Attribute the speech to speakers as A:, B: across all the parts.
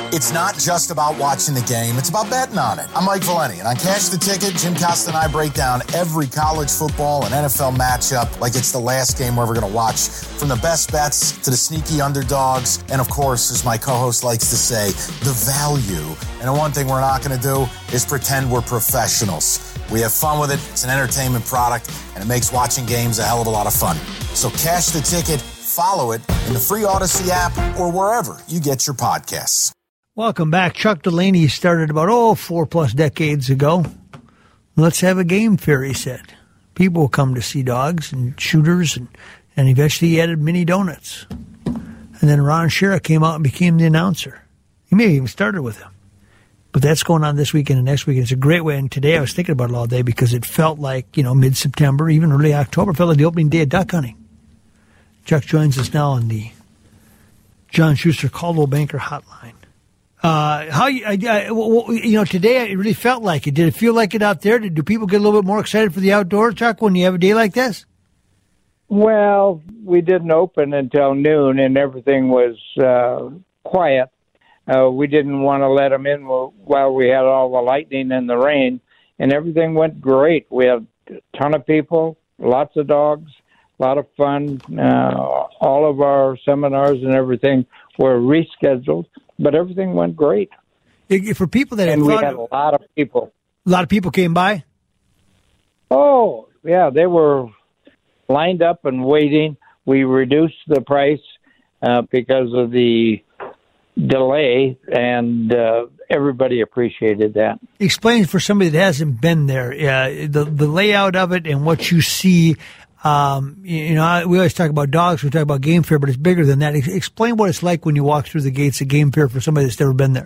A: It's not just about watching the game, it's about betting on it. I'm Mike Valeni, and on Cash the Ticket, Jim Costa and I break down every college football and NFL matchup like it's the last game we're ever going to watch. From the best bets to the sneaky underdogs, and of course, as my co-host likes to say, the value. And the one thing we're not going to do is pretend we're professionals. We have fun with it, it's an entertainment product, and it makes watching games a hell of a lot of fun. So Cash the Ticket, follow it in the free Odyssey app or wherever you get your podcasts.
B: Welcome back. Chuck Delaney started about 4+ decades ago. Let's have a game fair, he said. People will come to see dogs and shooters, and eventually he added mini donuts. And then Ron Shera came out and became the announcer. He may have even started with him. But that's going on this weekend and next weekend. It's a great way. And today I was thinking about it all day because it felt like, mid-September, even early October, felt like the opening day of duck hunting. Chuck joins us now on the John Schuster Coldwell Banker Hotline. Today it really felt like it. Did it feel like it out there? Do people get a little bit more excited for the outdoors, Chuck, when you have a day like this?
C: Well, we didn't open until noon, and everything was quiet. We didn't want to let them in while we had all the lightning and the rain, and everything went great. We had a ton of people, lots of dogs, a lot of fun. All of our seminars and everything were rescheduled. But everything went great.
B: For people that
C: we had a lot of people.
B: A lot of people came by?
C: Oh, yeah. They were lined up and waiting. We reduced the price because of the delay, and everybody appreciated that.
B: Explain for somebody that hasn't been there, the layout of it and what you see. We always talk about dogs, we talk about game fair, but it's bigger than that. Explain what it's like when you walk through the gates of game fair for somebody that's never been there.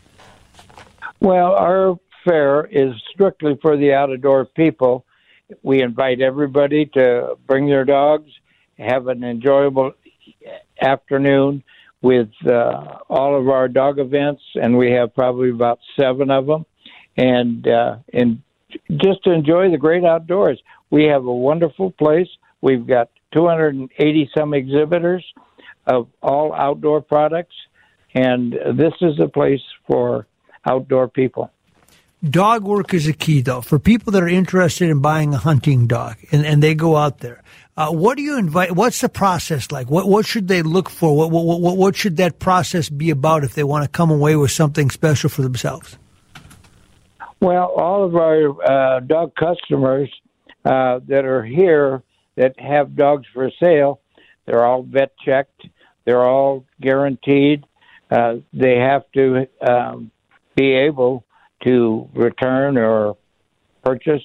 C: Well, our fair is strictly for the out-of-door people. We invite everybody to bring their dogs, have an enjoyable afternoon with all of our dog events, and we have probably about 7 of them, and just to enjoy the great outdoors. We have a wonderful place. We've got 280-some exhibitors of all outdoor products, and this is a place for outdoor people.
B: Dog work is a key, though. For people that are interested in buying a hunting dog, and they go out there, what do you invite? What's the process like? What should they look for? What should that process be about if they want to come away with something special for themselves?
C: Well, all of our dog customers that are here that have dogs for sale, they're all vet checked. They're all guaranteed. They have to be able to return or purchase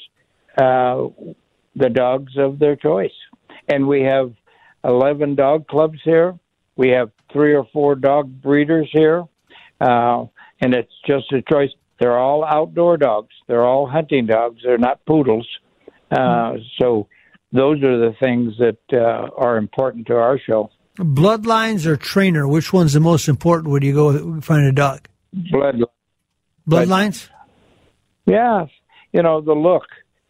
C: the dogs of their choice. And we have 11 dog clubs here. We have 3 or 4 dog breeders here. And it's just a choice. They're all outdoor dogs. They're all hunting dogs. They're not poodles. So those are the things that are important to our show.
B: Bloodlines or trainer, which one's the most important when you go find a dog? Bloodlines?
C: Yeah. The look,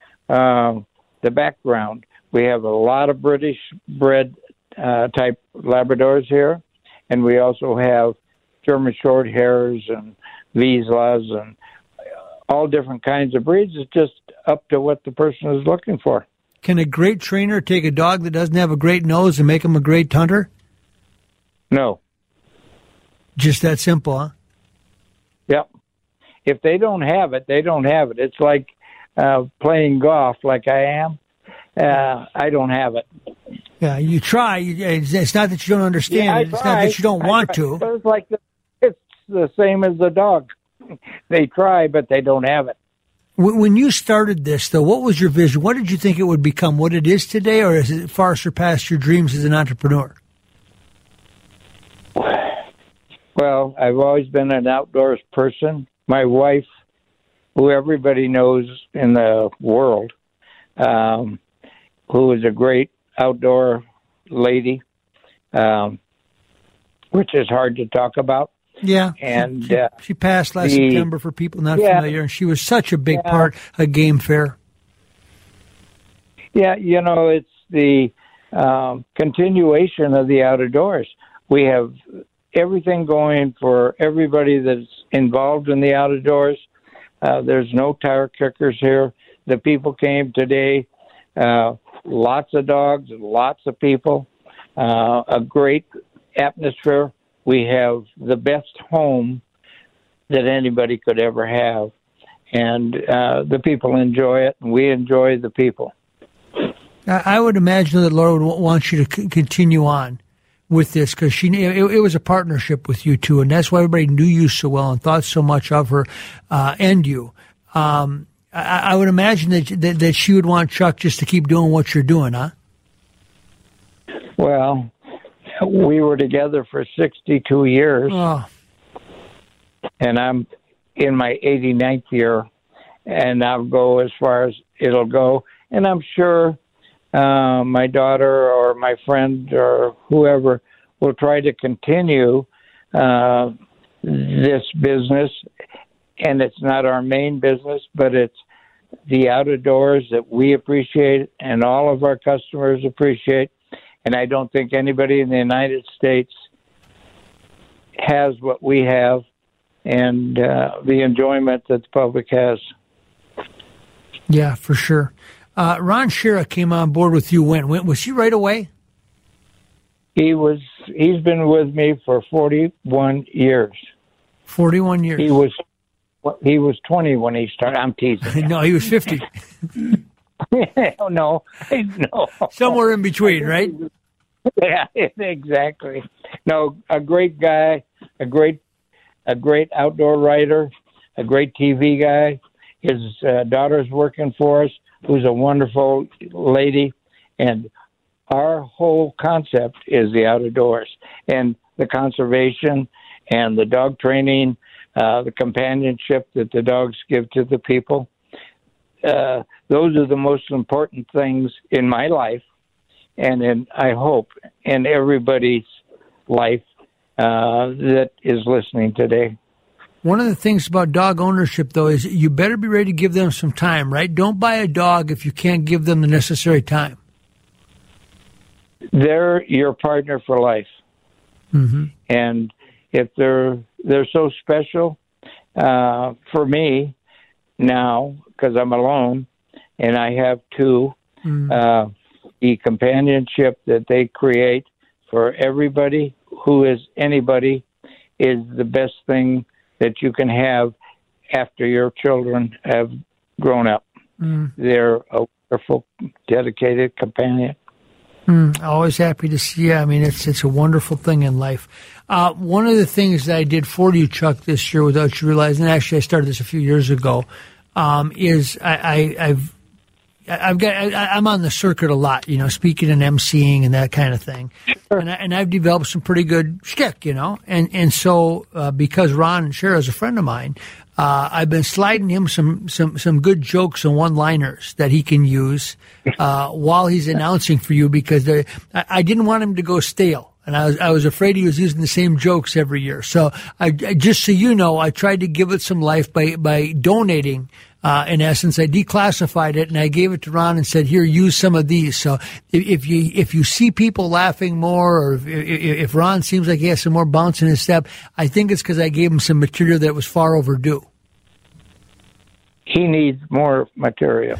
C: the background. We have a lot of British bred type Labradors here, and we also have German short hairs and Vizslas and all different kinds of breeds. It's just up to what the person is looking for.
B: Can a great trainer take a dog that doesn't have a great nose and make him a great hunter?
C: No.
B: Just that simple, huh?
C: Yep. If they don't have it, they don't have it. It's like playing golf like I am. I don't have it.
B: Yeah, you try. It's not that you don't understand. It's not that you don't want to.
C: But it's the same as the dog. They try, but they don't have it.
B: When you started this, though, what was your vision? What did you think it would become? What it is today, or has it far surpassed your dreams as an entrepreneur?
C: Well, I've always been an outdoors person. My wife, who everybody knows in the world, who is a great outdoor lady, which is hard to talk about.
B: Yeah,
C: and
B: she passed last September for people not familiar, and she was such a big part of Game Fair.
C: Yeah, it's the continuation of the outdoors. We have everything going for everybody that's involved in the outdoors. There's no tire kickers here. The people came today. Lots of dogs, lots of people. A great atmosphere. We have the best home that anybody could ever have. And the people enjoy it, and we enjoy the people.
B: I would imagine that Laura would want you to continue on with this, because it was a partnership with you two, and that's why everybody knew you so well and thought so much of her and you. I would imagine that she would want Chuck just to keep doing what you're doing, huh?
C: Well, we were together for 62 years, and I'm in my 89th year, and I'll go as far as it'll go. And I'm sure my daughter or my friend or whoever will try to continue this business. And it's not our main business, but it's the outdoors that we appreciate and all of our customers appreciate. And I don't think anybody in the United States has what we have and the enjoyment that the public has.
B: Yeah, for sure. Ron Shera came on board with you when? Was he right away?
C: He's been with me for 41 years.
B: 41 years.
C: He was 20 when he started. I'm teasing.
B: No, he was 50.
C: No.
B: Somewhere in between, right?
C: Yeah, exactly. No, a great guy, a great outdoor writer, a great TV guy. His daughter's working for us, who's a wonderful lady, and our whole concept is the outdoors and the conservation and the dog training, the companionship that the dogs give to the people. Those are the most important things in my life, and I hope in everybody's life that is listening today.
B: One of the things about dog ownership, though, is you better be ready to give them some time, right? Don't buy a dog if you can't give them the necessary time.
C: They're your partner for life. Mm-hmm. And if they're so special, for me now, because I'm alone and I have two, the companionship that they create for everybody who is anybody is the best thing that you can have after your children have grown up. They're a wonderful, dedicated companion.
B: Always happy to see you. I mean, it's a wonderful thing in life. One of the things that I did for you, Chuck, this year without you realizing, and actually I started this a few years ago, is I'm on the circuit a lot, speaking and emceeing and that kind of thing. Sure. And I've developed some pretty good shtick, and so because Ron Shera is a friend of mine, I've been sliding him some good jokes and one-liners that he can use while he's announcing for you, because I didn't want him to go stale. And I was afraid he was using the same jokes every year. So I just so you know, I tried to give it some life by donating. In essence, I declassified it and I gave it to Ron and said, "Here, use some of these." So if you see people laughing more, or if Ron seems like he has some more bounce in his step, I think it's because I gave him some material that was far overdue.
C: He needs more material.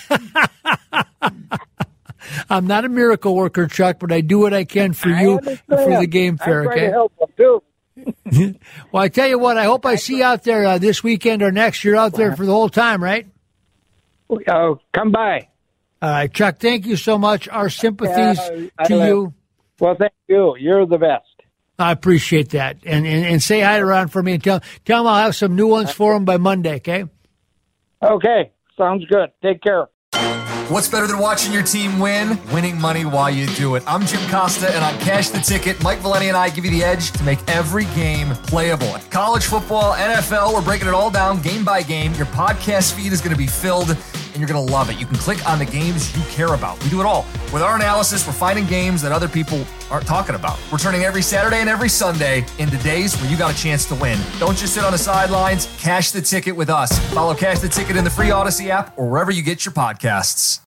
B: I'm not a miracle worker, Chuck, but I do what I can for you and for the game fair.
C: I'm trying to help him too.
B: Well, I tell you what, I hope I see you out there this weekend or next. You're out there for the whole time, right?
C: Come by.
B: All right, Chuck, thank you so much. Our sympathies to you.
C: Well, thank you. You're the best.
B: I appreciate that. And say hi to Ron for me and tell him I'll have some new ones for him by Monday, okay?
C: Okay, sounds good. Take care.
D: What's better than watching your team win? Winning money while you do it. I'm Jim Costa, and on Cash the Ticket, Mike Valeni and I give you the edge to make every game playable. College football, NFL, we're breaking it all down game by game. Your podcast feed is going to be filled, and you're going to love it. You can click on the games you care about. We do it all. With our analysis, we're finding games that other people aren't talking about. We're turning every Saturday and every Sunday into days where you got a chance to win. Don't just sit on the sidelines. Cash the Ticket with us. Follow Cash the Ticket in the free Odyssey app or wherever you get your podcasts.